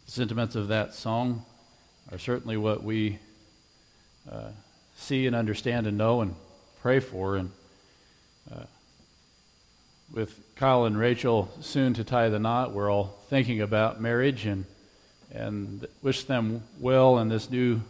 The sentiments of that song are certainly what we see and understand and know and pray for. And with Kyle and Rachel soon to tie the knot, we're all thinking about marriage and wish them well in this new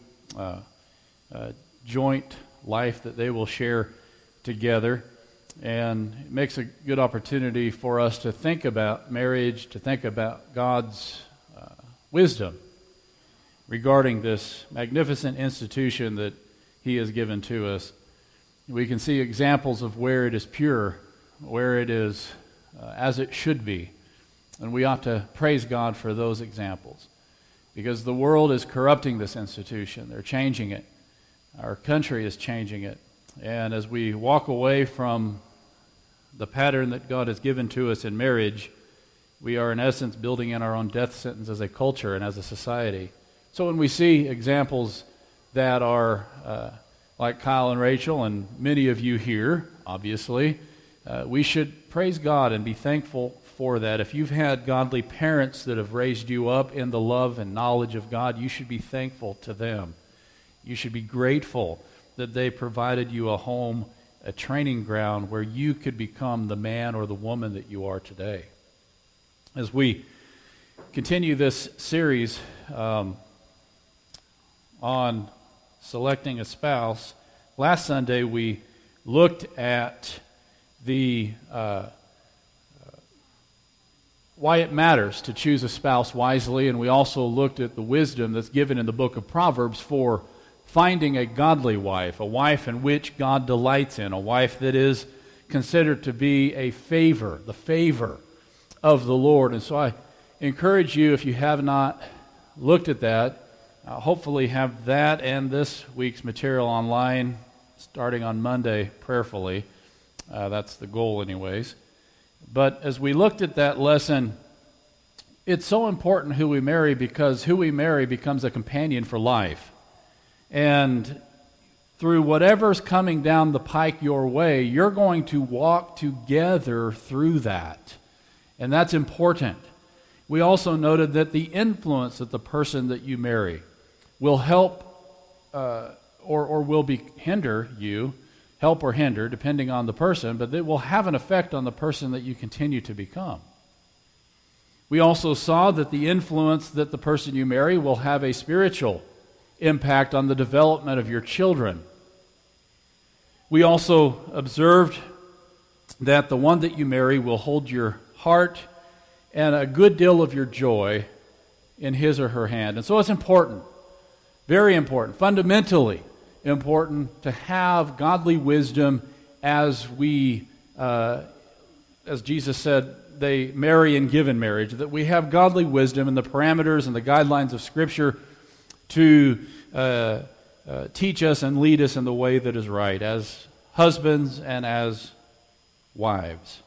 joint life that they will share together. And it makes a good opportunity for us to think about marriage, to think about God's wisdom regarding this magnificent institution that He has given to us. We can see examples of where it is pure, where it is as it should be. And we ought to praise God for those examples, because the world is corrupting this institution. They're changing it. Our country is changing it. And as we walk away from the pattern that God has given to us in marriage, we are in essence building in our own death sentence as a culture and as a society. So when we see examples that are like Kyle and Rachel and many of you here, obviously, we should praise God and be thankful for that. If you've had godly parents that have raised you up in the love and knowledge of God, you should be thankful to them. You should be grateful that they provided you a home, a training ground where you could become the man or the woman that you are today. As we continue this series on selecting a spouse, last Sunday we looked at the why it matters to choose a spouse wisely, and we also looked at the wisdom that's given in the book of Proverbs for finding a godly wife, a wife in which God delights in, a wife that is considered to be a favor, the favor of the Lord. And so I encourage you, if you have not looked at that, hopefully have that and this week's material online starting on Monday prayerfully. That's the goal anyways. But as we looked at that lesson, it's so important who we marry, because who we marry becomes a companion for life. And through whatever's coming down the pike your way, you're going to walk together through that. And that's important. We also noted that the influence that the person that you marry will help or will hinder you, help or hinder, depending on the person, but it will have an effect on the person that you continue to become. We also saw that the influence that the person you marry will have a spiritual impact on the development of your children. We also observed that the one that you marry will hold your heart and a good deal of your joy in his or her hand. And so it's important, very important, fundamentally important to have godly wisdom as we, as Jesus said, they marry and give in marriage, that we have godly wisdom in the parameters and the guidelines of Scripture to teach us and lead us in the way that is right as husbands and as wives.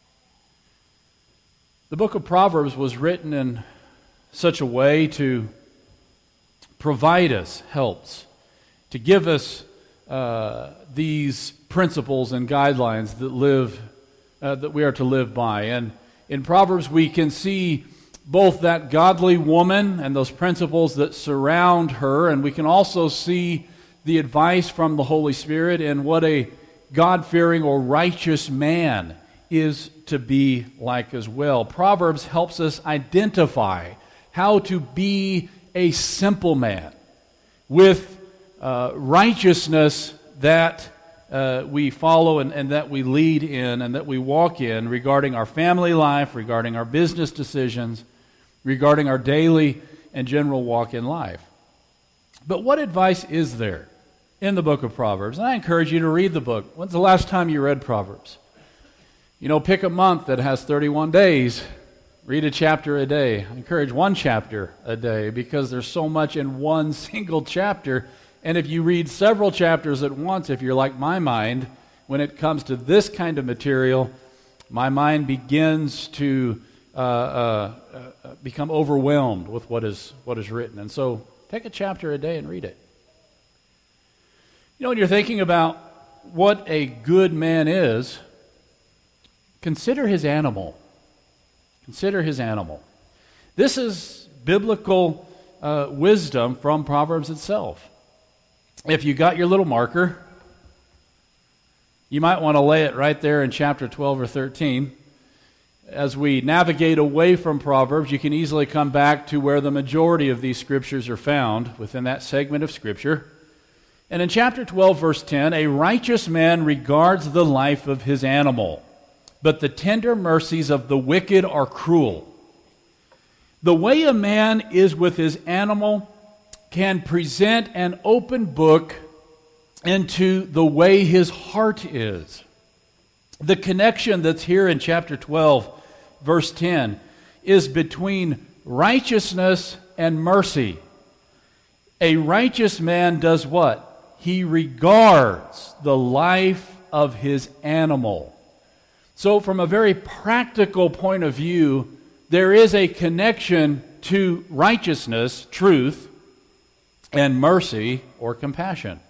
The book of Proverbs was written in such a way to provide us helps, to give us these principles and guidelines that we are to live by. And in Proverbs we can see both that godly woman and those principles that surround her, and we can also see the advice from the Holy Spirit and what a God-fearing or righteous man is to be like as well. Proverbs helps us identify how to be a simple man with righteousness that we follow and that we lead in and that we walk in regarding our family life, regarding our business decisions, regarding our daily and general walk in life. But what advice is there in the book of Proverbs? And I encourage you to read the book. When's the last time you read Proverbs? Pick a month that has 31 days. Read a chapter a day. I encourage one chapter a day, because there's so much in one single chapter. And if you read several chapters at once, if you're like my mind, when it comes to this kind of material, my mind begins to become overwhelmed with what is written. And so take a chapter a day and read it. When you're thinking about what a good man is, consider his animal. Consider his animal. This is biblical wisdom from Proverbs itself. If you got your little marker, you might want to lay it right there in chapter 12 or 13. As we navigate away from Proverbs, you can easily come back to where the majority of these scriptures are found within that segment of Scripture. And in chapter 12, verse 10, a righteous man regards the life of his animal, but the tender mercies of the wicked are cruel. The way a man is with his animal can present an open book into the way his heart is. The connection that's here in chapter 12, verse 10, is between righteousness and mercy. A righteous man does what? He regards the life of his animal. So from a very practical point of view, there is a connection to righteousness, truth, and mercy or compassion.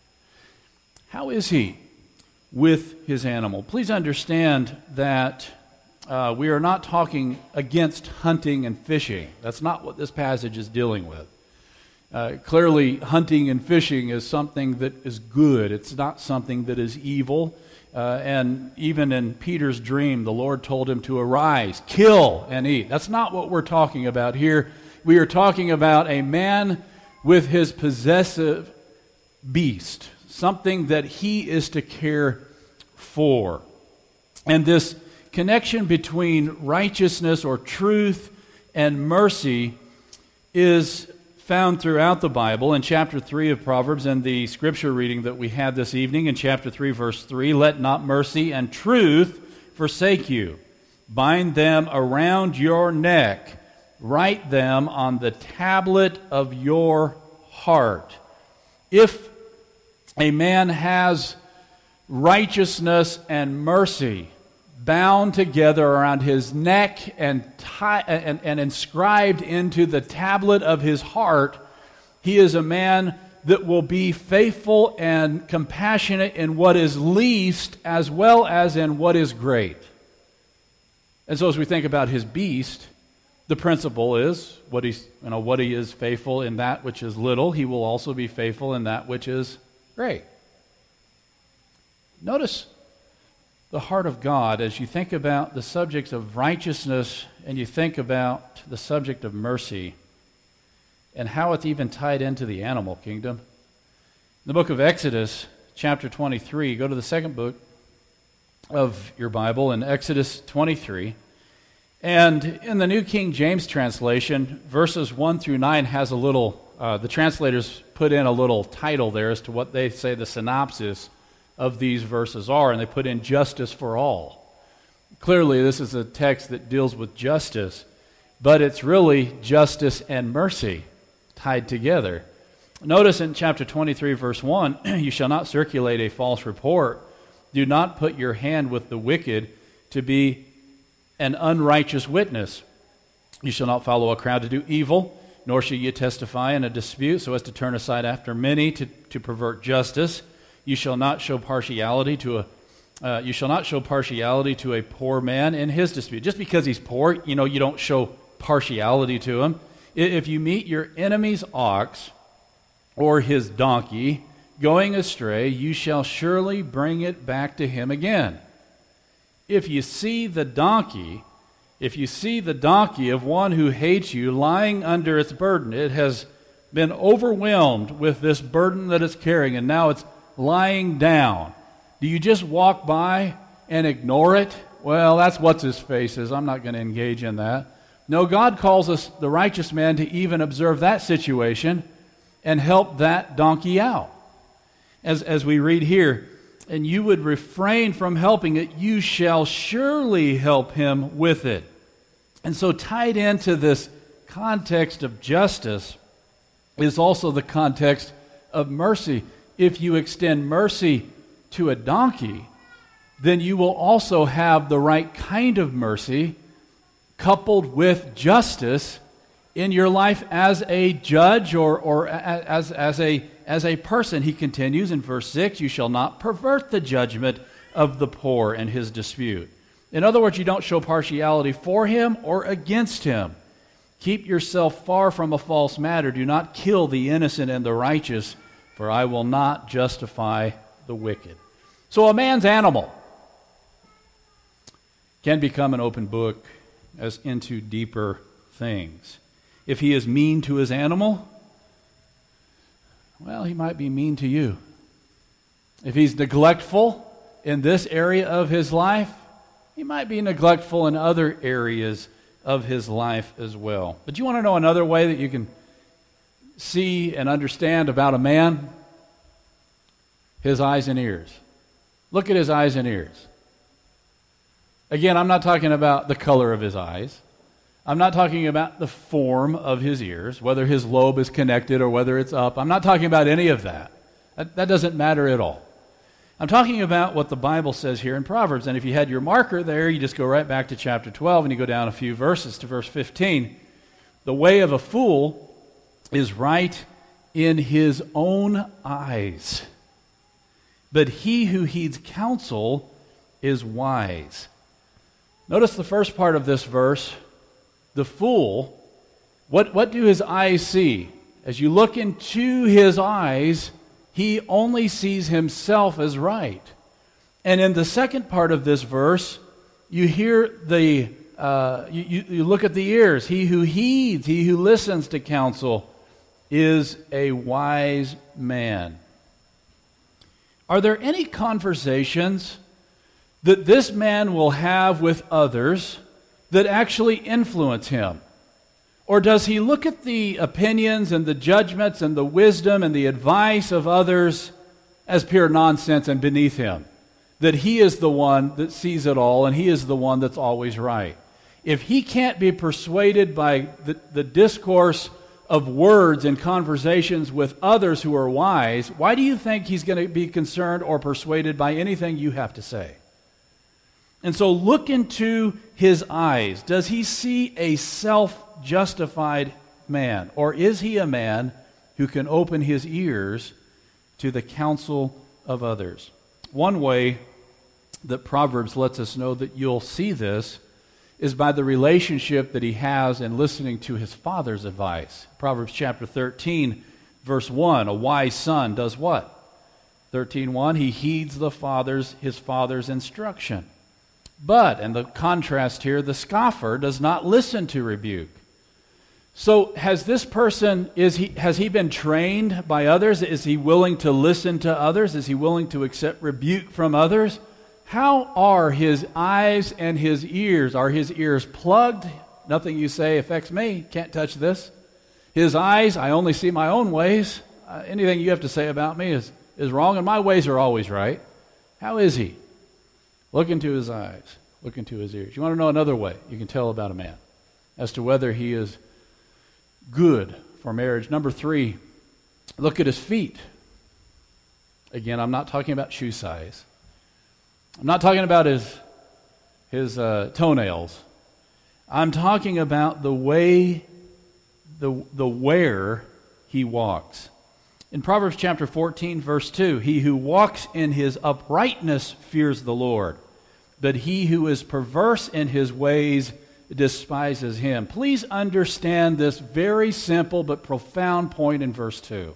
How is he with his animal? Please understand that we are not talking against hunting and fishing. That's not what this passage is dealing with. Clearly, hunting and fishing is something that is good. It's not something that is evil. And even in Peter's dream, the Lord told him to arise, kill, and eat. That's not what we're talking about here. We are talking about a man with his possessive beast, something that he is to care for. And this connection between righteousness or truth and mercy is found throughout the Bible. In chapter 3 of Proverbs and the scripture reading that we had this evening in chapter 3 verse 3, let not mercy and truth forsake you. Bind them around your neck. Write them on the tablet of your heart. If a man has righteousness and mercy bound together around his neck and inscribed into the tablet of his heart, he is a man that will be faithful and compassionate in what is least as well as in what is great. And so as we think about his beast, the principle is what he is faithful in that which is little, he will also be faithful in that which is great. Notice the heart of God as you think about the subjects of righteousness and you think about the subject of mercy and how it's even tied into the animal kingdom. In the book of Exodus, chapter 23, go to the second book of your Bible in Exodus 23. And in the New King James translation, verses 1 through 9 has a little, the translators put in a little title there as to what they say the synopsis of these verses are, and they put in justice for all. Clearly, this is a text that deals with justice, but it's really justice and mercy tied together. Notice in chapter 23, verse 1, you shall not circulate a false report. Do not put your hand with the wicked to be an unrighteous witness. You shall not follow a crowd to do evil, nor shall you testify in a dispute so as to turn aside after many to pervert justice. You shall not show partiality to a poor man in his dispute. Just because he's poor, you don't show partiality to him. If you meet your enemy's ox or his donkey going astray, you shall surely bring it back to him again. If you see the donkey of one who hates you lying under its burden, it has been overwhelmed with this burden that it's carrying, and now it's lying down. Do you just walk by and ignore it? Well, that's what's his face is. I'm not going to engage in that. No, God calls us, the righteous man, to even observe that situation and help that donkey out. As we read here, and you would refrain from helping it, you shall surely help him with it. And so tied into this context of justice is also the context of mercy. If you extend mercy to a donkey, then you will also have the right kind of mercy coupled with justice in your life as a judge or as a person. He continues in verse 6, you shall not pervert the judgment of the poor in his dispute. In other words, you don't show partiality for him or against him. Keep yourself far from a false matter. Do not kill the innocent and the righteous, for I will not justify the wicked. So a man's animal can become an open book as into deeper things. If he is mean to his animal, well, he might be mean to you. If he's neglectful in this area of his life, he might be neglectful in other areas of his life as well. But you want to know another way that you can see and understand about a man? His eyes and ears. Look at his eyes and ears. Again, I'm not talking about the color of his eyes. I'm not talking about the form of his ears, whether his lobe is connected or whether it's up. I'm not talking about any of that. That doesn't matter at all. I'm talking about what the Bible says here in Proverbs. And if you had your marker there, you just go right back to chapter 12 and you go down a few verses to verse 15. The way of a fool is right in his own eyes, but he who heeds counsel is wise. Notice the first part of this verse. The fool, what do his eyes see? As you look into his eyes, he only sees himself as right. And in the second part of this verse, you hear you look at the ears. He who heeds, he who listens to counsel is a wise man. Are there any conversations that this man will have with others that actually influence him? Or does he look at the opinions and the judgments and the wisdom and the advice of others as pure nonsense and beneath him? That he is the one that sees it all and he is the one that's always right. If he can't be persuaded by the discourse of words and conversations with others who are wise, why do you think he's going to be concerned or persuaded by anything you have to say? And so look into his eyes. Does he see a self-justified man? Or is he a man who can open his ears to the counsel of others? One way that Proverbs lets us know that you'll see this is by the relationship that he has in listening to his father's advice. Proverbs chapter 13, verse 1, a wise son does what? 13:1, he heeds his father's instruction. But, and the contrast here, the scoffer does not listen to rebuke. So has this person, has he been trained by others? Is he willing to listen to others? Is he willing to accept rebuke from others? How are his eyes and his ears? Are his ears plugged? Nothing you say affects me. Can't touch this. His eyes, I only see my own ways. Anything you have to say about me is wrong, and my ways are always right. How is he? Look into his eyes. Look into his ears. You want to know another way you can tell about a man as to whether he is good for marriage? Number 3, look at his feet. Again, I'm not talking about shoe size. I'm not talking about his toenails. I'm talking about the way, the where he walks. In Proverbs chapter 14, verse 2, he who walks in his uprightness fears the Lord, but he who is perverse in his ways despises him. Please understand this very simple but profound point in verse 2.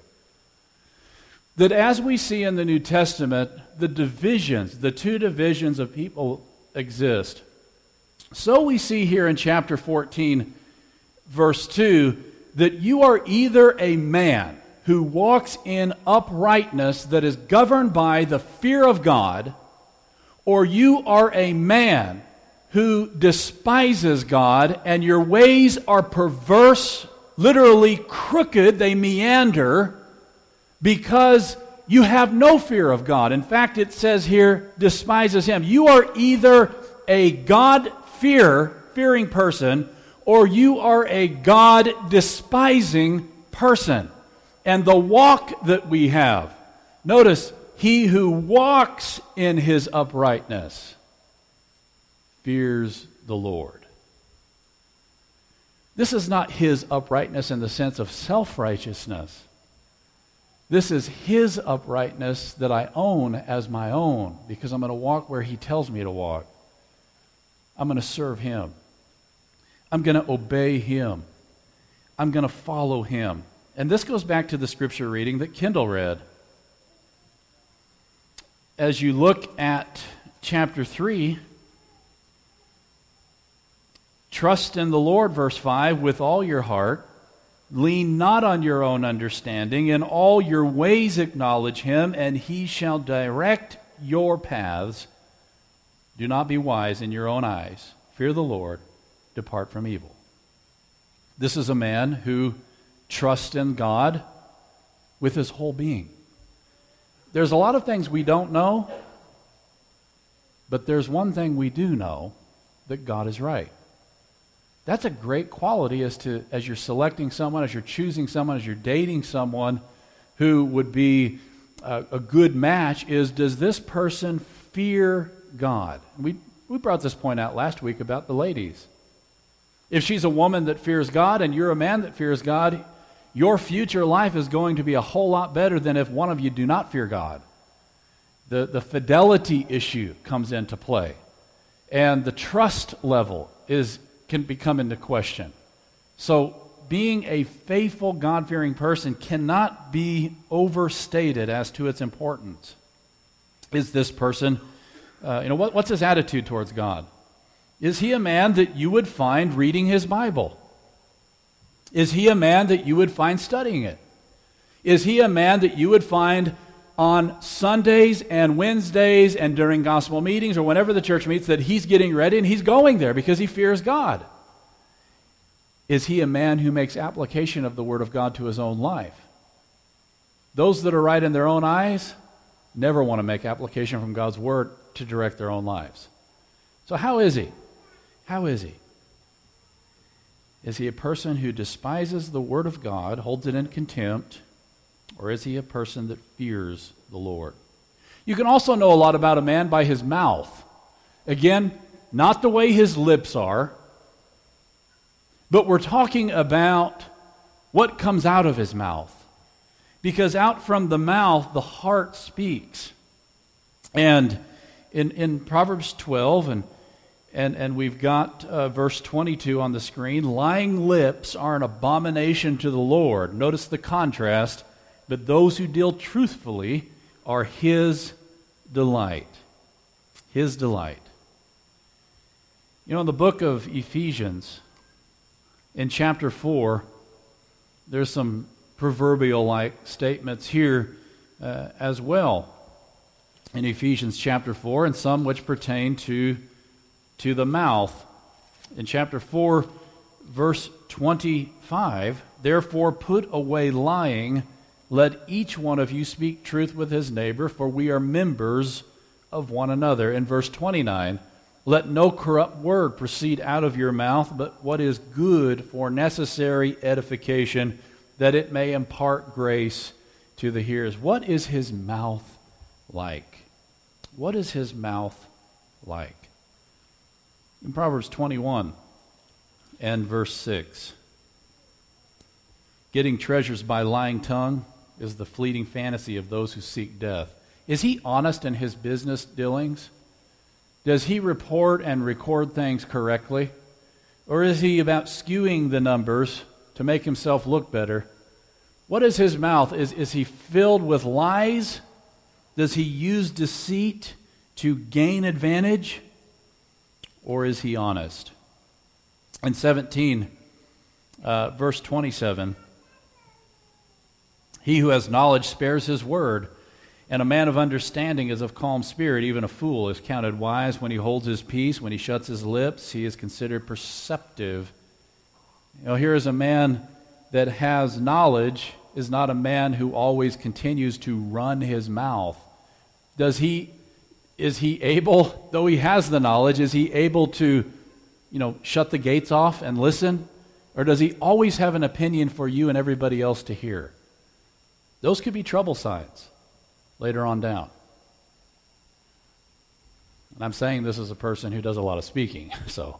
That as we see in the New Testament, the two divisions of people exist. So we see here in chapter 14, verse 2, that you are either a man who walks in uprightness that is governed by the fear of God, or you are a man who despises God and your ways are perverse, literally crooked, they meander, because you have no fear of God. In fact, it says here, despises Him. You are either a God-fearing person, or you are a God-despising person. And the walk that we have, notice, he who walks in his uprightness fears the Lord. This is not his uprightness in the sense of self-righteousness. This is his uprightness that I own as my own, because I'm going to walk where he tells me to walk. I'm going to serve him. I'm going to obey him. I'm going to follow him. And this goes back to the scripture reading that Kendall read. As you look at chapter 3, trust in the Lord, verse 5, with all your heart. Lean not on your own understanding. In all your ways acknowledge him, and he shall direct your paths. Do not be wise in your own eyes. Fear the Lord. Depart from evil. This is a man who trusts in God with his whole being. There's a lot of things we don't know, but there's one thing we do know, that God is right. That's a great quality as you're selecting someone, as you're choosing someone, as you're dating someone who would be a good match, is does this person fear God? We brought this point out last week about the ladies. If she's a woman that fears God and you're a man that fears God, your future life is going to be a whole lot better than if one of you do not fear God. The fidelity issue comes into play. And the trust level can become into question. So being a faithful, God-fearing person cannot be overstated as to its importance. Is this person, what's his attitude towards God? Is he a man that you would find reading his Bible? Is he a man that you would find studying it? Is he a man that you would find on Sundays and Wednesdays and during gospel meetings or whenever the church meets that he's getting ready and he's going there because he fears God? Is he a man who makes application of the Word of God to his own life? Those that are right in their own eyes never want to make application from God's Word to direct their own lives. So how is he? How is he? Is he a person who despises the Word of God, holds it in contempt, or is he a person that fears the Lord? You can also know a lot about a man by his mouth. Again, not the way his lips are, but we're talking about what comes out of his mouth. Because out from the mouth, the heart speaks. And in Proverbs 12, and we've got verse 22 on the screen, lying lips are an abomination to the Lord. Notice the contrast. But those who deal truthfully are his delight. His delight. In the book of Ephesians, in chapter 4, there's some proverbial-like statements here as well. In Ephesians chapter 4, and some which pertain to the mouth. In chapter 4, verse 25, therefore put away lying, let each one of you speak truth with his neighbor, for we are members of one another. In verse 29, let no corrupt word proceed out of your mouth, but what is good for necessary edification, that it may impart grace to the hearers. What is his mouth like? What is his mouth like? In Proverbs 21 and verse 6, getting treasures by lying tongue is the fleeting fantasy of those who seek death. Is he honest in his business dealings? Does he report and record things correctly? Or is he about skewing the numbers to make himself look better? What is his mouth? Is he filled with lies? Does he use deceit to gain advantage? Or is he honest? In 17, verse 27, he who has knowledge spares his word, and a man of understanding is of calm spirit. Even a fool is counted wise when he holds his peace. When he shuts his lips, he is considered perceptive. Here is a man that has knowledge, is not a man who always continues to run his mouth. Is he able, though he has the knowledge, is he able to, shut the gates off and listen? Or does he always have an opinion for you and everybody else to hear? Those could be trouble signs later on down. And I'm saying this as a person who does a lot of speaking. So,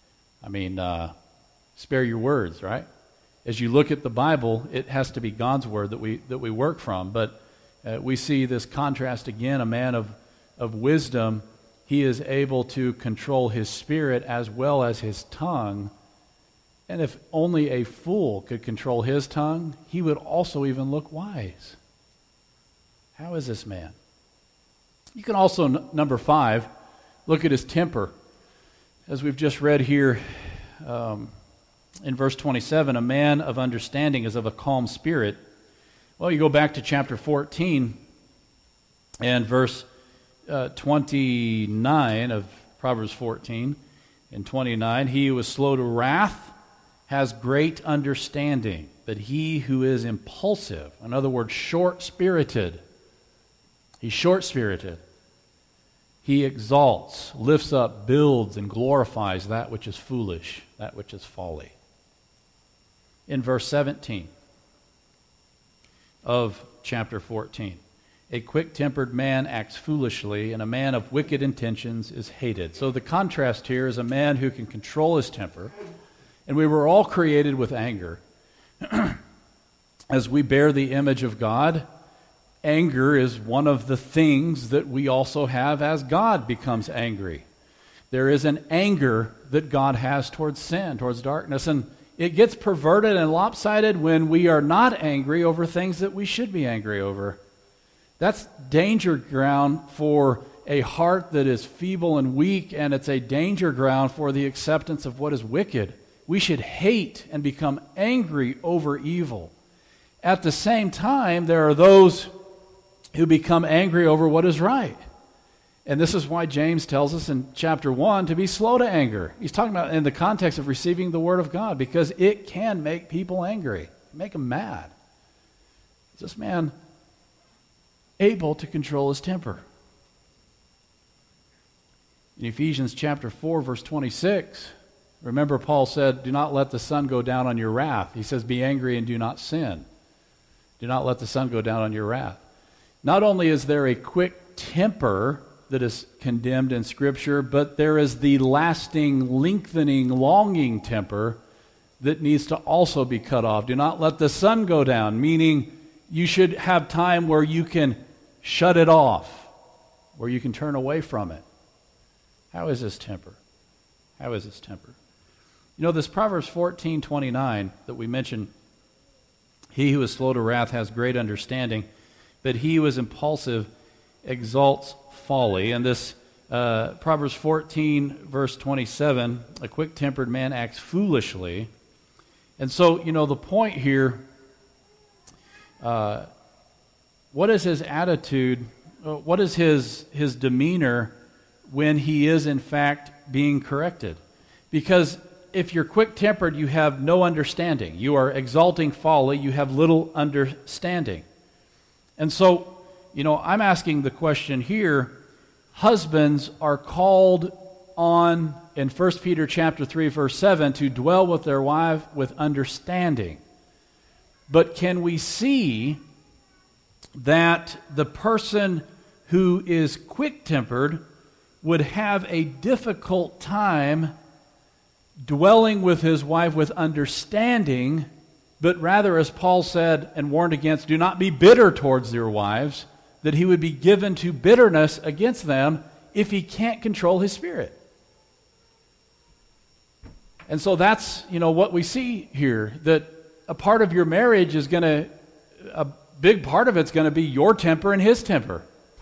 spare your words, right? As you look at the Bible, it has to be God's word that we work from. But we see this contrast again. A man of wisdom, he is able to control his spirit as well as his tongue And if only a fool could control his tongue, he would also even look wise. How is this man? You can also, number 5, look at his temper. As we've just read here in verse 27, a man of understanding is of a calm spirit. Well, you go back to chapter 14 and verse 29 of Proverbs 14 and 29. He who is slow to wrath has great understanding, but he who is impulsive, in other words, short-spirited, he's short-spirited. He exalts, lifts up, builds, and glorifies that which is foolish, that which is folly. In verse 17 of chapter 14, a quick-tempered man acts foolishly, and a man of wicked intentions is hated. So the contrast here is a man who can control his temper, and we were all created with anger. As we bear the image of God, anger is one of the things that we also have as God becomes angry. There is an anger that God has towards sin, towards darkness, and it gets perverted and lopsided when we are not angry over things that we should be angry over. That's danger ground for a heart that is feeble and weak, and it's a danger ground for the acceptance of what is wicked. We should hate and become angry over evil. At the same time, there are those who become angry over what is right. And this is why James tells us in chapter 1 to be slow to anger. He's talking about in the context of receiving the Word of God, because it can make people angry, make them mad. Is this man able to control his temper? In Ephesians chapter 4, verse 26, remember Paul said, do not let the sun go down on your wrath. He says, be angry and do not sin. Do not let the sun go down on your wrath. Not only is there a quick temper that is condemned in Scripture, but there is the lasting, lengthening, longing temper that needs to also be cut off. Do not let the sun go down, meaning you should have time where you can shut it off, where you can turn away from it. How is this temper? How is this temper? You know, this Proverbs 14:29 that we mentioned, he who is slow to wrath has great understanding, but he who is impulsive exalts folly. And this Proverbs 14, verse 27, a quick-tempered man acts foolishly. And so, you know, the point here, what is his attitude, what is his demeanor when he is in fact being corrected? Because if you're quick-tempered, you have no understanding. You are exalting folly, you have little understanding. And so, you know, I'm asking the question here, husbands are called on in 1 Peter chapter 3, verse 7, to dwell with their wife with understanding. But can we see that the person who is quick-tempered would have a difficult time dwelling with his wife with understanding, but rather, as Paul said and warned against, do not be bitter towards your wives, that he would be given to bitterness against them if he can't control his spirit. And so that's, you know, what we see here, that a part of your marriage is going to, a big part of it's going to be your temper and his temper.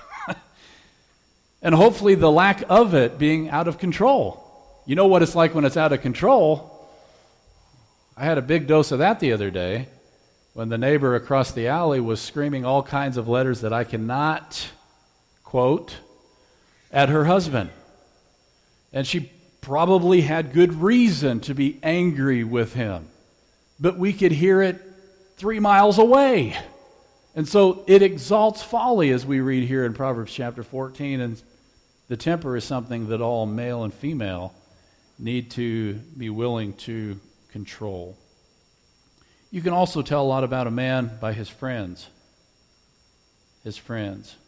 And hopefully the lack of it being out of control. You know what it's like when it's out of control. I had a big dose of that the other day when the neighbor across the alley was screaming all kinds of letters that I cannot quote at her husband. And she probably had good reason to be angry with him. But we could hear it 3 miles away. And so it exalts folly, as we read here in Proverbs chapter 14. And the temper is something that all male and female need to be willing to control. You can also tell a lot about a man by his friends. His friends.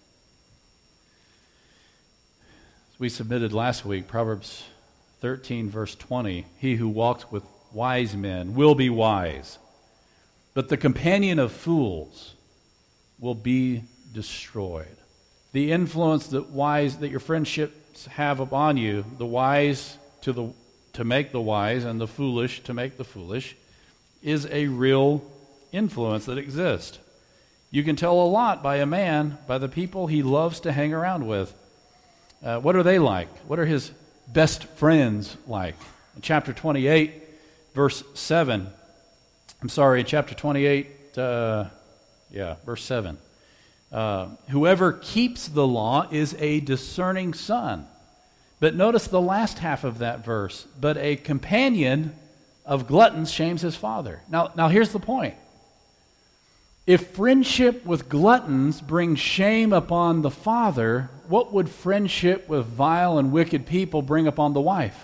As we submitted last week, Proverbs 13, verse 20, he who walks with wise men will be wise, but the companion of fools will be destroyed. The influence that your friendships have upon you, the wise to to make the wise and the foolish to make the foolish is a real influence that exists. You can tell a lot by a man by the people he loves to hang around with. What are they like? What are his best friends like? In chapter 28, verse 7. Chapter 28, verse 7. Whoever keeps the law is a discerning son. But notice the last half of that verse. But a companion of gluttons shames his father. Now here's the point. If friendship with gluttons brings shame upon the father, what would friendship with vile and wicked people bring upon the wife?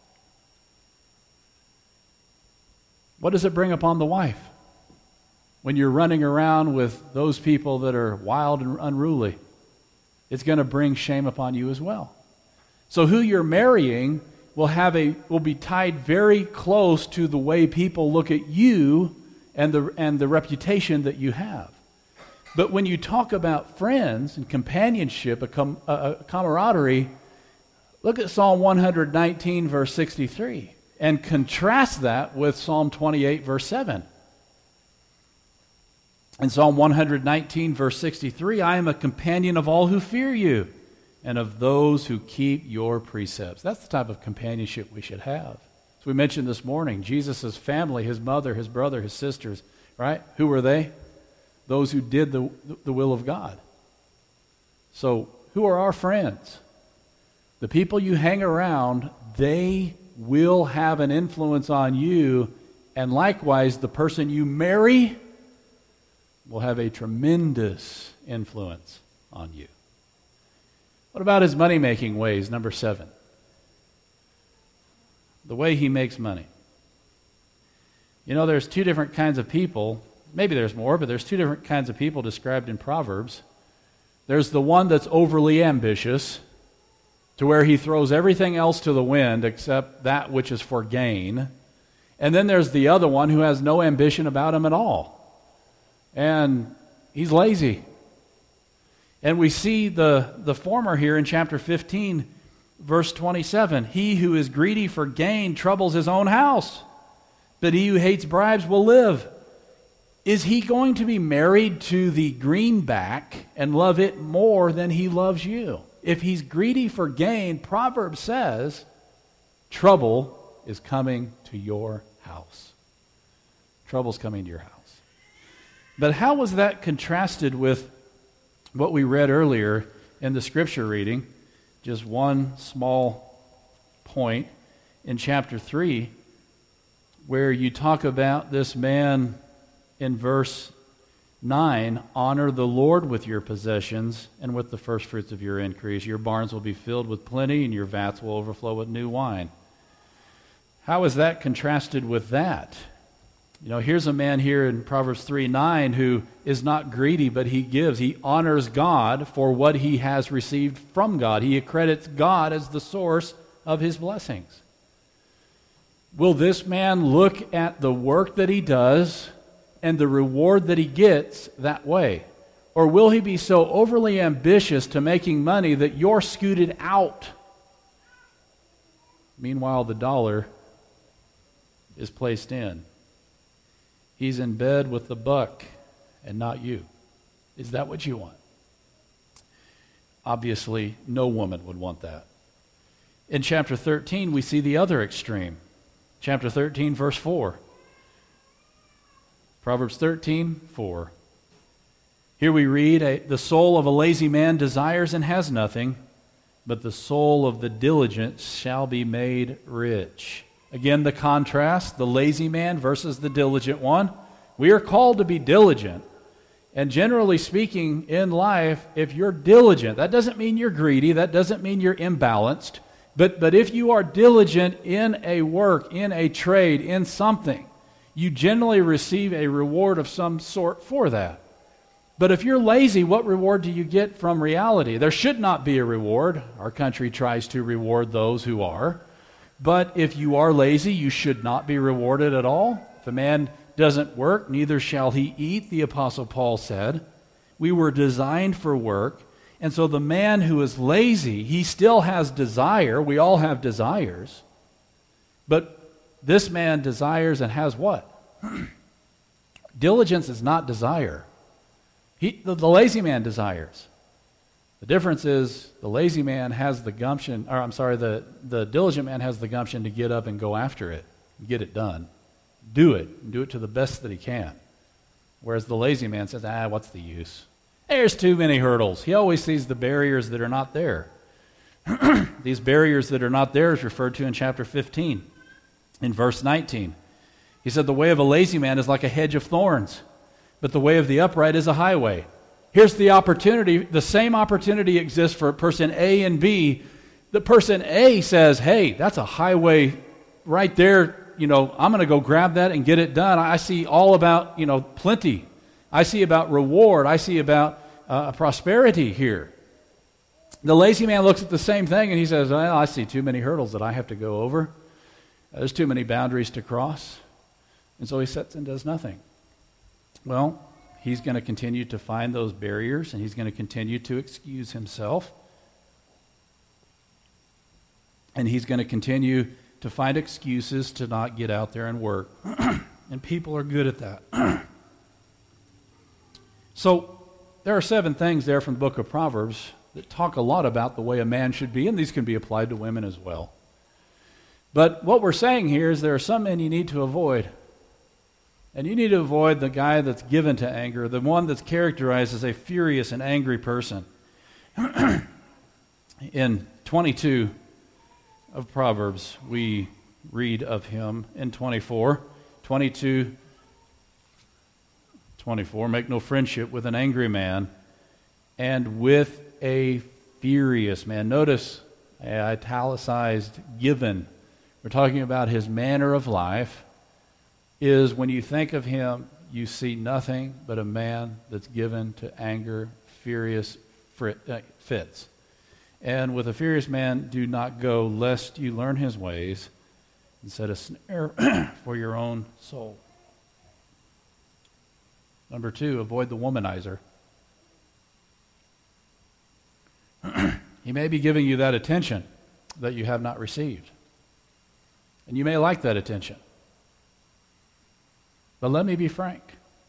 What does it bring upon the wife when you're running around with those people that are wild and unruly? It's going to bring shame upon you as well. So who you're marrying will be tied very close to the way people look at you and the reputation that you have. But when you talk about friends and companionship, a camaraderie, look at Psalm 119, verse 63, and contrast that with Psalm 28, verse 7. In Psalm 119, verse 63, I am a companion of all who fear you, and of those who keep your precepts. That's the type of companionship we should have. As we mentioned this morning, Jesus' family, his mother, his brother, his sisters, right? Who were they? Those who did the will of God. So, who are our friends? The people you hang around, they will have an influence on you, and likewise, the person you marry will have a tremendous influence on you. What about his money-making ways, number 7? The way he makes money. You know, there's two different kinds of people. Maybe there's more, but there's two different kinds of people described in Proverbs. There's the one that's overly ambitious, to where he throws everything else to the wind except that which is for gain. And then there's the other one who has no ambition about him at all. And he's lazy. And we see the former here in chapter 15, verse 27. He who is greedy for gain troubles his own house, but he who hates bribes will live. Is he going to be married to the greenback and love it more than he loves you? If he's greedy for gain, Proverbs says, trouble is coming to your house. Trouble's coming to your house. But how was that contrasted with what we read earlier in the scripture reading? Just one small point in chapter 3, where you talk about this man in verse 9, honor the Lord with your possessions and with the first fruits of your increase. Your barns will be filled with plenty, and your vats will overflow with new wine. How is that contrasted with that? You know, here's a man here in Proverbs 3:9 who is not greedy, but he gives. He honors God for what he has received from God. He accredits God as the source of his blessings. Will this man look at the work that he does and the reward that he gets that way? Or will he be so overly ambitious to making money that you're scooted out? Meanwhile, the dollar is placed in. He's in bed with the buck and not you. Is that what you want? Obviously, no woman would want that. In chapter 13, we see the other extreme. Chapter 13, verse 4. Proverbs 13:4. Here we read, the soul of a lazy man desires and has nothing, but the soul of the diligent shall be made rich. Again, the contrast, the lazy man versus the diligent one. We are called to be diligent. And generally speaking, in life, if you're diligent, that doesn't mean you're greedy, that doesn't mean you're imbalanced, but if you are diligent in a work, in a trade, in something, you generally receive a reward of some sort for that. But if you're lazy, what reward do you get from reality? There should not be a reward. Our country tries to reward those who are. But if you are lazy, you should not be rewarded at all. If a man doesn't work, neither shall he eat, the Apostle Paul said. We were designed for work. And so the man who is lazy, he still has desire. We all have desires. But this man desires and has what? Diligence is not desire. The lazy man desires. The difference is the lazy man has the gumption, or I'm sorry, the diligent man has the gumption to get up and go after it, get it done. Do it to the best that he can. Whereas the lazy man says, what's the use? There's too many hurdles. He always sees the barriers that are not there. These barriers that are not there is referred to in chapter 15, in verse 19. He said, the way of a lazy man is like a hedge of thorns, but the way of the upright is a highway. Here's the opportunity. The same opportunity exists for person A and B. The person A says, hey, that's a highway right there. I'm going to go grab that and get it done. I see all about, plenty. I see about reward. I see about prosperity here. The lazy man looks at the same thing and he says, well, I see too many hurdles that I have to go over. There's too many boundaries to cross. And so he sits and does nothing. Well, he's going to continue to find those barriers, and he's going to continue to excuse himself. And he's going to continue to find excuses to not get out there and work. And people are good at that. So there are 7 things there from the book of Proverbs that talk a lot about the way a man should be, and these can be applied to women as well. But what we're saying here is there are some men you need to avoid. And you need to avoid the guy that's given to anger, the one that's characterized as a furious and angry person. In 22 of Proverbs, we read of him in 24. 22:24, make no friendship with an angry man and with a furious man. Notice, italicized, given. We're talking about his manner of life. Is when you think of him, you see nothing but a man that's given to anger, furious fits. And with a furious man, do not go, lest you learn his ways and set a snare for your own soul. Number 2, avoid the womanizer. He may be giving you that attention that you have not received. And you may like that attention. But let me be frank.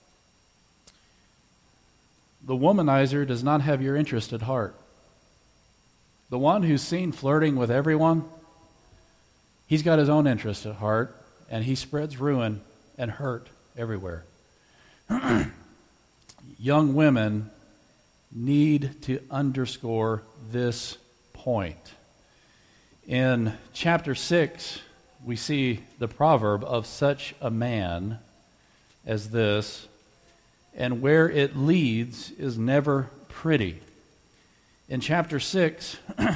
The womanizer does not have your interest at heart. The one who's seen flirting with everyone, he's got his own interest at heart, and he spreads ruin and hurt everywhere. Young women need to underscore this point. In chapter 6, we see the proverb of such a man as this, and where it leads is never pretty. In chapter 6,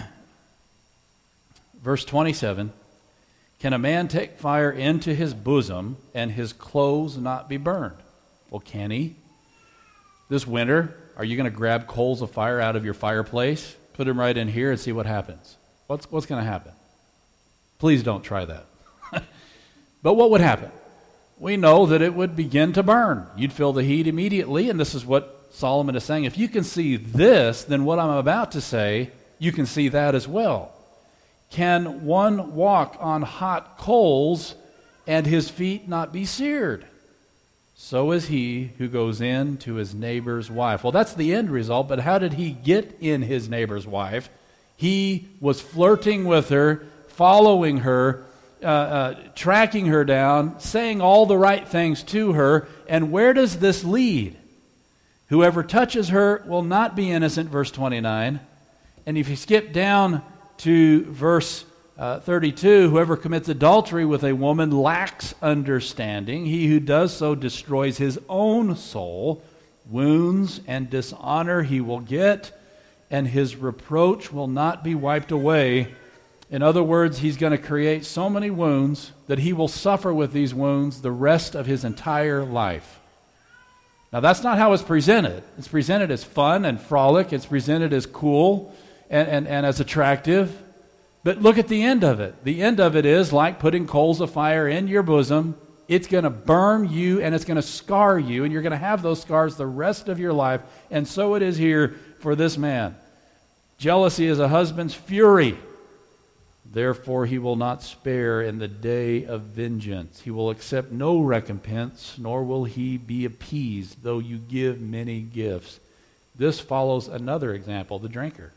verse 27, can a man take fire into his bosom and his clothes not be burned? Well, can he? This winter, are you going to grab coals of fire out of your fireplace, put them right in here, and see what happens? What's going to happen? Please don't try that. But what would happen? We know that it would begin to burn. You'd feel the heat immediately, and this is what Solomon is saying. If you can see this, then what I'm about to say, you can see that as well. Can one walk on hot coals and his feet not be seared? So is he who goes in to his neighbor's wife. Well, that's the end result, but how did he get in his neighbor's wife? He was flirting with her, following her, tracking her down, saying all the right things to her. And where does this lead? Whoever touches her will not be innocent, verse 29. And if you skip down to verse 32, whoever commits adultery with a woman lacks understanding. He who does so destroys his own soul. Wounds and dishonor he will get, and his reproach will not be wiped away. In other words, he's going to create so many wounds that he will suffer with these wounds the rest of his entire life. Now, that's not how it's presented. It's presented as fun and frolic. It's presented as cool and as attractive. But look at the end of it. The end of it is like putting coals of fire in your bosom. It's going to burn you and it's going to scar you, and you're going to have those scars the rest of your life. And so it is here for this man. Jealousy is a husband's fury. Therefore he will not spare in the day of vengeance. He will accept no recompense, nor will he be appeased, though you give many gifts. This follows another example, the drinker.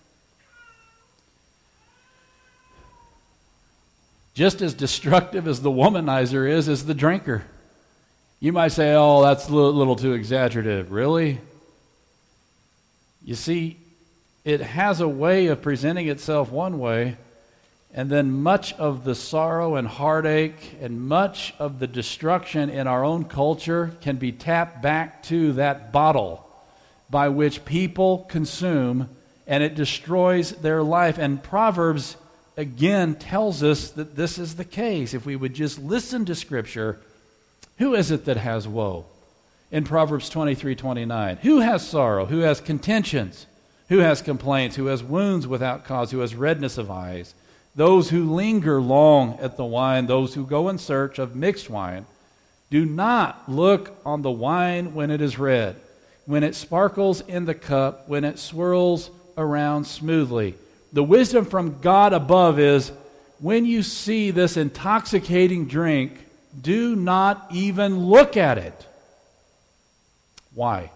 Just as destructive as the womanizer is the drinker. You might say, oh, that's a little too exaggerative. Really? You see, it has a way of presenting itself one way, and then much of the sorrow and heartache and much of the destruction in our own culture can be tapped back to that bottle by which people consume, and it destroys their life. And Proverbs, again, tells us that this is the case. If we would just listen to Scripture, who is it that has woe? In Proverbs 23:29, who has sorrow? Who has contentions? Who has complaints? Who has wounds without cause? Who has redness of eyes? Those who linger long at the wine, those who go in search of mixed wine. Do not look on the wine when it is red, when it sparkles in the cup, when it swirls around smoothly. The wisdom from God above is, when you see this intoxicating drink, do not even look at it. Why?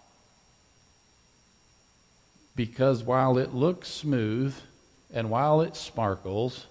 Because while it looks smooth and while it sparkles,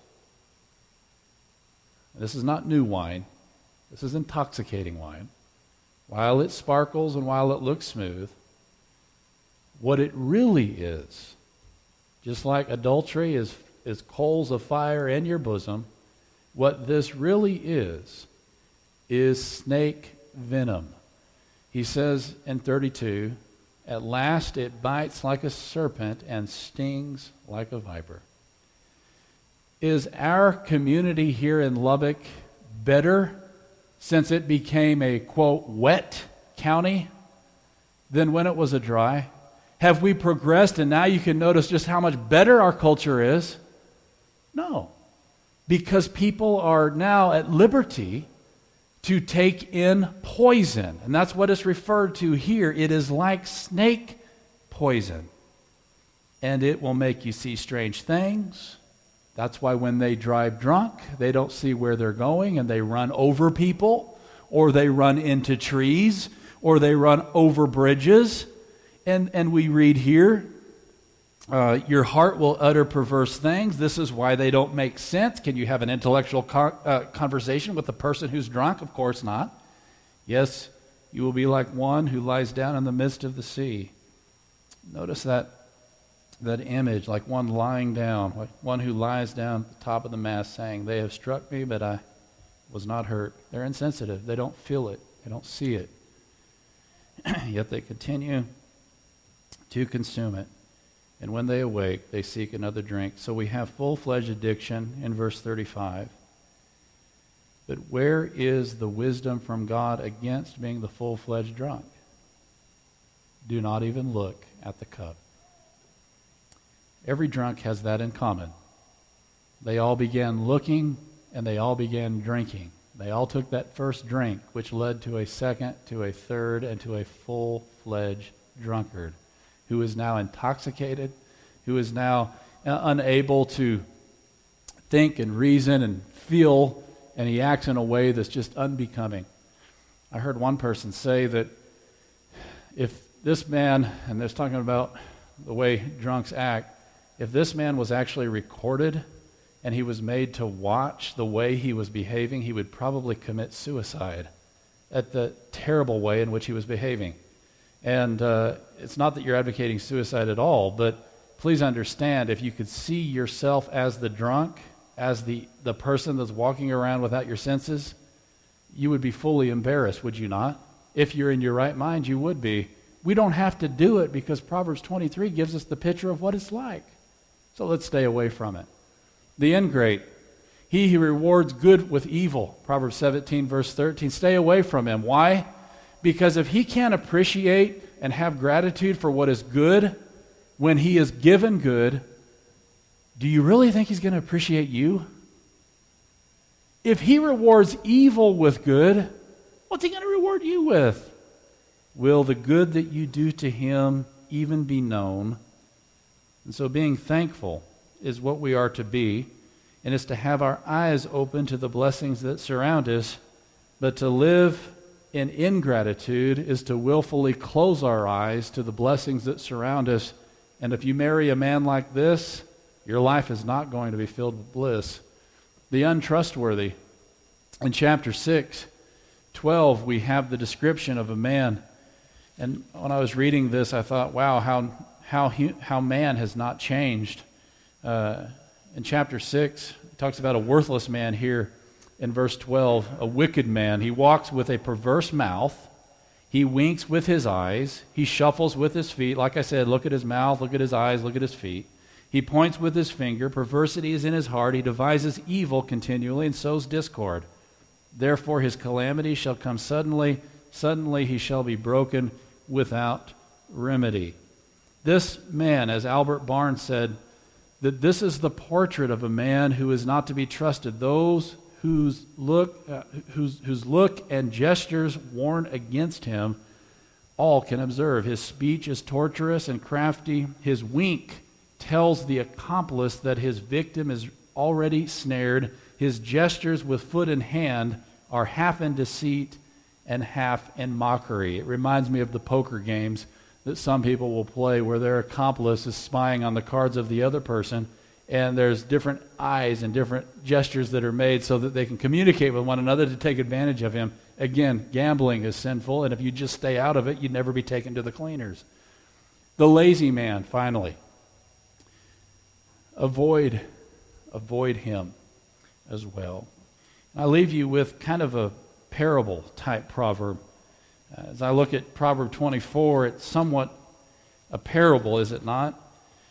this is not new wine, this is intoxicating wine. While it sparkles and while it looks smooth, what it really is, just like adultery is coals of fire in your bosom, what this really is snake venom. He says in 32, at last it bites like a serpent and stings like a viper. Is our community here in Lubbock better since it became a, quote, wet county than when it was a dry? Have we progressed and now you can notice just how much better our culture is? No. Because people are now at liberty to take in poison. And that's what is referred to here. It is like snake poison. And it will make you see strange things. That's why when they drive drunk, they don't see where they're going and they run over people, or they run into trees, or they run over bridges. And we read here, your heart will utter perverse things. This is why they don't make sense. Can you have an intellectual conversation with the person who's drunk? Of course not. Yes, you will be like one who lies down in the midst of the sea. Notice that image, like one lying down, like one who lies down at the top of the mast saying, they have struck me, but I was not hurt. They're insensitive. They don't feel it. They don't see it. Yet they continue to consume it. And when they awake, they seek another drink. So we have full-fledged addiction in verse 35. But where is the wisdom from God against being the full-fledged drunk? Do not even look at the cup. Every drunk has that in common. They all began looking and they all began drinking. They all took that first drink, which led to a second, to a third, and to a full-fledged drunkard, who is now intoxicated, who is now unable to think and reason and feel, and he acts in a way that's just unbecoming. I heard one person say that if this man, and they're talking about the way drunks act, if this man was actually recorded and he was made to watch the way he was behaving, he would probably commit suicide at the terrible way in which he was behaving. And it's not that you're advocating suicide at all, but please understand, if you could see yourself as the drunk, as the person that's walking around without your senses, you would be fully embarrassed, would you not? If you're in your right mind, you would be. We don't have to do it because Proverbs 23 gives us the picture of what it's like. So let's stay away from it. The ingrate, he who rewards good with evil, Proverbs 17, verse 13, stay away from him. Why? Because if he can't appreciate and have gratitude for what is good when he is given good, do you really think he's going to appreciate you? If he rewards evil with good, what's he going to reward you with? Will the good that you do to him even be known? And so being thankful is what we are to be. and it's to have our eyes open to the blessings that surround us. But to live in ingratitude is to willfully close our eyes to the blessings that surround us. And if you marry a man like this, your life is not going to be filled with bliss. The untrustworthy. In chapter 6:12, we have the description of a man. And when I was reading this, I thought, wow, how man has not changed. In chapter 6, it talks about a worthless man here in verse 12, a wicked man. He walks with a perverse mouth. He winks with his eyes. He shuffles with his feet. Like I said, look at his mouth, look at his eyes, look at his feet. He points with his finger. Perversity is in his heart. He devises evil continually and sows discord. Therefore his calamity shall come suddenly. Suddenly he shall be broken without remedy. This man, as Albert Barnes said, that this is the portrait of a man who is not to be trusted. Those whose look and gestures warn against him, all can observe. His speech is torturous and crafty. His wink tells the accomplice that his victim is already snared. His gestures with foot and hand are half in deceit and half in mockery. It reminds me of the poker games that some people will play where their accomplice is spying on the cards of the other person, and there's different eyes and different gestures that are made so that they can communicate with one another to take advantage of him. Again, gambling is sinful, and if you just stay out of it, you'd never be taken to the cleaners. The lazy man, finally. Avoid him as well. I leave you with kind of a parable type proverb. As I look at Proverb 24, it's somewhat a parable, is it not?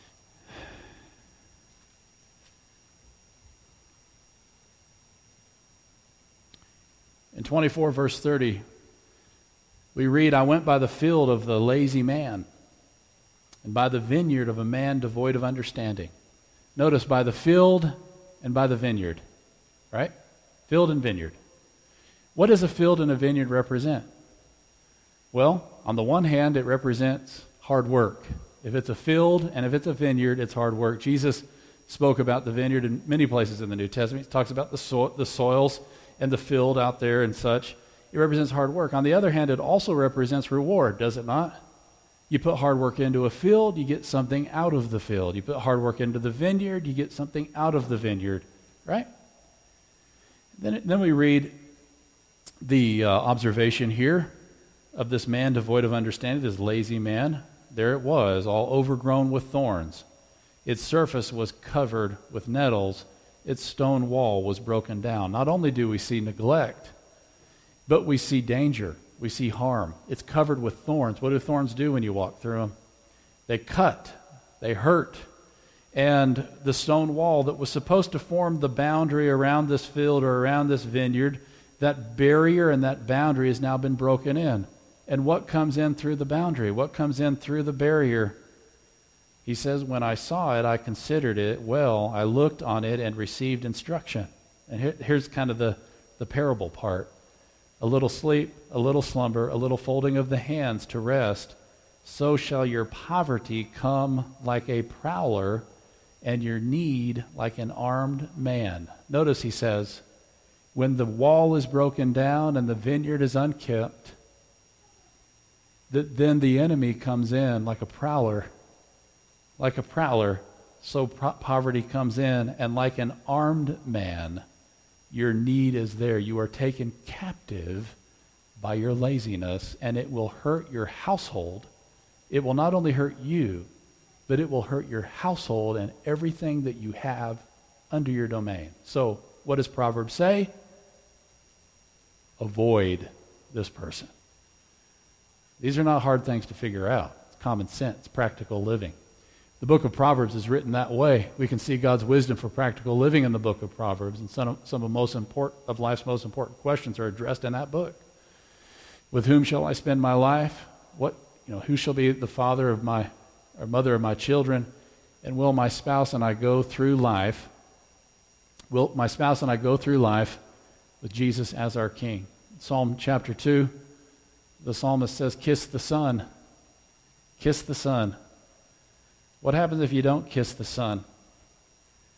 In 24 verse 30, we read, I went by the field of the lazy man, and by the vineyard of a man devoid of understanding. Notice, by the field and by the vineyard, right? Field and vineyard. What does a field and a vineyard represent? Well, on the one hand, it represents hard work. If it's a field and if it's a vineyard, it's hard work. Jesus spoke about the vineyard in many places in the New Testament. He talks about the soils and the field out there and such. It represents hard work. On the other hand, it also represents reward, does it not? You put hard work into a field, you get something out of the field. You put hard work into the vineyard, you get something out of the vineyard, right? Then we read the observation here of this man devoid of understanding, this lazy man. There it was, all overgrown with thorns. Its surface was covered with nettles. Its stone wall was broken down. Not only do we see neglect, but we see danger. We see harm. It's covered with thorns. What do thorns do when you walk through them? They cut. They hurt. And the stone wall that was supposed to form the boundary around this field or around this vineyard, that barrier and that boundary has now been broken in. And what comes in through the boundary? What comes in through the barrier? He says, when I saw it, I considered it well. I looked on it and received instruction. And here's kind of the parable part. A little sleep, a little slumber, a little folding of the hands to rest. So shall your poverty come like a prowler, and your need like an armed man. Notice he says, when the wall is broken down and the vineyard is unkept, then the enemy comes in like a prowler. Like a prowler, so poverty comes in, and like an armed man, your need is there. You are taken captive by your laziness, and it will hurt your household. It will not only hurt you, but it will hurt your household and everything that you have under your domain. So, what does Proverbs say? Avoid this person. These are not hard things to figure out. It's common sense, practical living. The book of Proverbs is written that way. We can see God's wisdom for practical living in the book of Proverbs, and some of life's most important questions are addressed in that book. With whom shall I spend my life? Who shall be the father of my or mother of my children? And will my spouse and I go through life? Will my spouse and I go through life with Jesus as our King? Psalm chapter 2, the psalmist says, "Kiss the Son. Kiss the Son." What happens if you don't kiss the Son?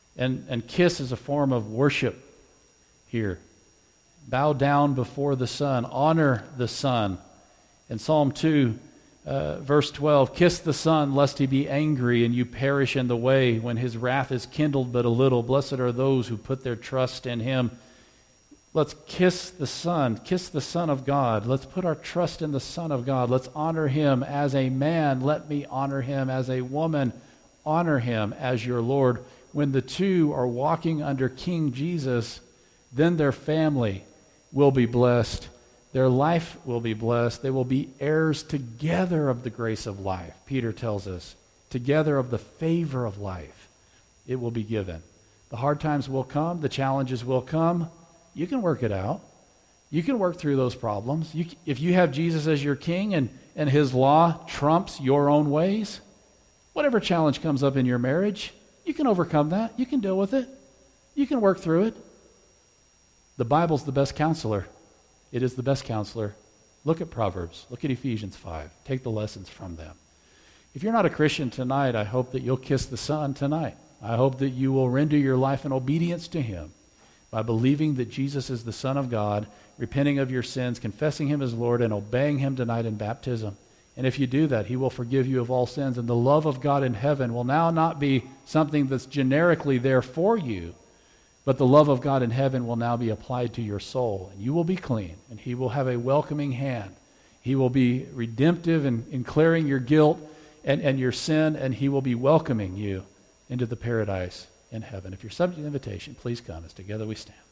And kiss is a form of worship here. Bow down before the Son. Honor the Son. In Psalm 2, verse 12, kiss the Son, lest he be angry and you perish in the way when his wrath is kindled but a little. Blessed are those who put their trust in him. Let's kiss the Son of God. Let's put our trust in the Son of God. Let's honor him as a man. Let me honor him as a woman. Honor him as your Lord. When the two are walking under King Jesus, then their family will be blessed. Their life will be blessed. They will be heirs together of the grace of life, Peter tells us. Together of the favor of life. It will be given. The hard times will come. The challenges will come. You can work it out. You can work through those problems. If you have Jesus as your king and his law trumps your own ways, whatever challenge comes up in your marriage, you can overcome that. You can deal with it. You can work through it. The Bible's the best counselor. It is the best counselor. Look at Proverbs. Look at Ephesians 5. Take the lessons from them. If you're not a Christian tonight, I hope that you'll kiss the Son tonight. I hope that you will render your life in obedience to him by believing that Jesus is the Son of God, repenting of your sins, confessing him as Lord, and obeying him tonight in baptism. And if you do that, he will forgive you of all sins. And the love of God in heaven will now not be something that's generically there for you, but the love of God in heaven will now be applied to your soul. And you will be clean, and he will have a welcoming hand. He will be redemptive in clearing your guilt and your sin, and he will be welcoming you into the paradise in heaven. If you're subject to invitation, please come as together we stand.